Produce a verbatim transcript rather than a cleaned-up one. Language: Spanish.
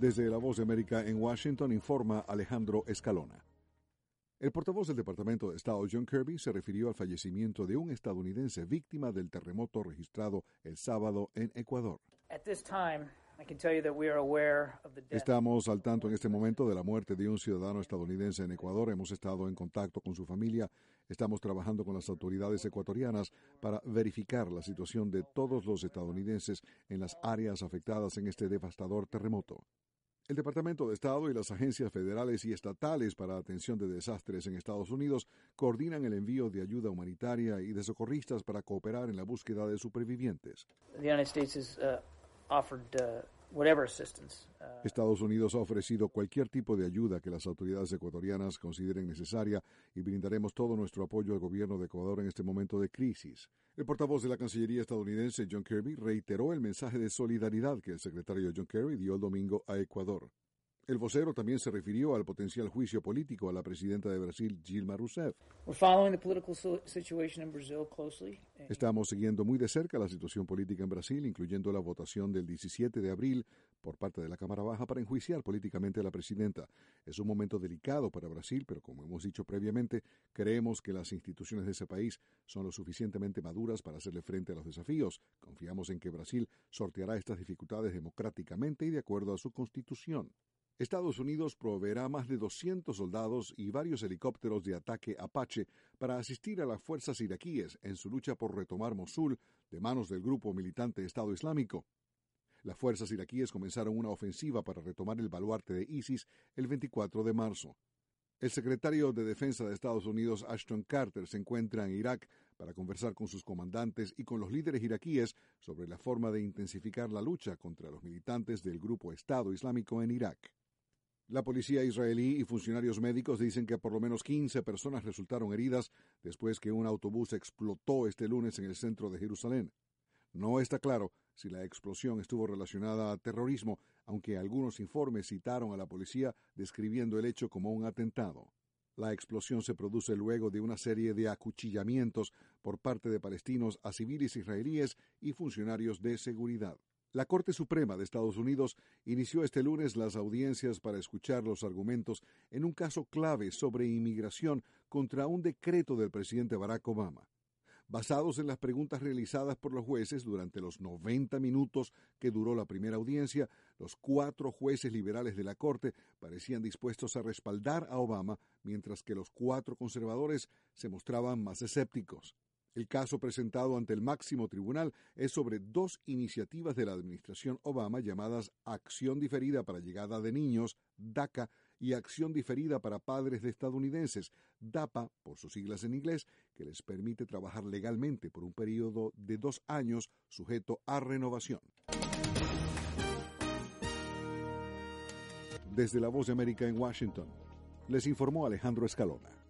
Desde La Voz de América en Washington informa Alejandro Escalona. El portavoz del Departamento de Estado, John Kirby, se refirió al fallecimiento de un estadounidense víctima del terremoto registrado el sábado en Ecuador. Estamos al tanto en este momento de la muerte de un ciudadano estadounidense en Ecuador. Hemos estado en contacto con su familia. Estamos trabajando con las autoridades ecuatorianas para verificar la situación de todos los estadounidenses en las áreas afectadas en este devastador terremoto. El Departamento de Estado y las agencias federales y estatales para atención de desastres en Estados Unidos coordinan el envío de ayuda humanitaria y de socorristas para cooperar en la búsqueda de supervivientes. The United States has uh, offered uh, whatever assistance. Uh, Estados Unidos ha ofrecido cualquier tipo de ayuda que las autoridades ecuatorianas consideren necesaria y brindaremos todo nuestro apoyo al gobierno de Ecuador en este momento de crisis. El portavoz de la Cancillería estadounidense, John Kirby, reiteró el mensaje de solidaridad que el secretario John Kerry dio el domingo a Ecuador. El vocero también se refirió al potencial juicio político a la presidenta de Brasil, Dilma Rousseff. Estamos siguiendo muy de cerca la situación política en Brasil, incluyendo la votación del diecisiete de abril por parte de la Cámara Baja para enjuiciar políticamente a la presidenta. Es un momento delicado para Brasil, pero como hemos dicho previamente, creemos que las instituciones de ese país son lo suficientemente maduras para hacerle frente a los desafíos. Confiamos en que Brasil sorteará estas dificultades democráticamente y de acuerdo a su constitución. Estados Unidos proveerá más de doscientos soldados y varios helicópteros de ataque Apache para asistir a las fuerzas iraquíes en su lucha por retomar Mosul de manos del grupo militante Estado Islámico. Las fuerzas iraquíes comenzaron una ofensiva para retomar el baluarte de ISIS el veinticuatro de marzo. El secretario de Defensa de Estados Unidos, Ashton Carter, se encuentra en Irak para conversar con sus comandantes y con los líderes iraquíes sobre la forma de intensificar la lucha contra los militantes del grupo Estado Islámico en Irak. La policía israelí y funcionarios médicos dicen que por lo menos quince personas resultaron heridas después que un autobús explotó este lunes en el centro de Jerusalén. No está claro si la explosión estuvo relacionada a terrorismo, aunque algunos informes citaron a la policía describiendo el hecho como un atentado. La explosión se produce luego de una serie de acuchillamientos por parte de palestinos a civiles israelíes y funcionarios de seguridad. La Corte Suprema de Estados Unidos inició este lunes las audiencias para escuchar los argumentos en un caso clave sobre inmigración contra un decreto del presidente Barack Obama. Basados en las preguntas realizadas por los jueces durante los noventa minutos que duró la primera audiencia, los cuatro jueces liberales de la Corte parecían dispuestos a respaldar a Obama, mientras que los cuatro conservadores se mostraban más escépticos. El caso presentado ante el máximo tribunal es sobre dos iniciativas de la administración Obama llamadas Acción Diferida para Llegada de Niños, DACA, y Acción Diferida para Padres de Estadounidenses, DAPA, por sus siglas en inglés, que les permite trabajar legalmente por un periodo de dos años sujeto a renovación. Desde La Voz de América en Washington, les informó Alejandro Escalona.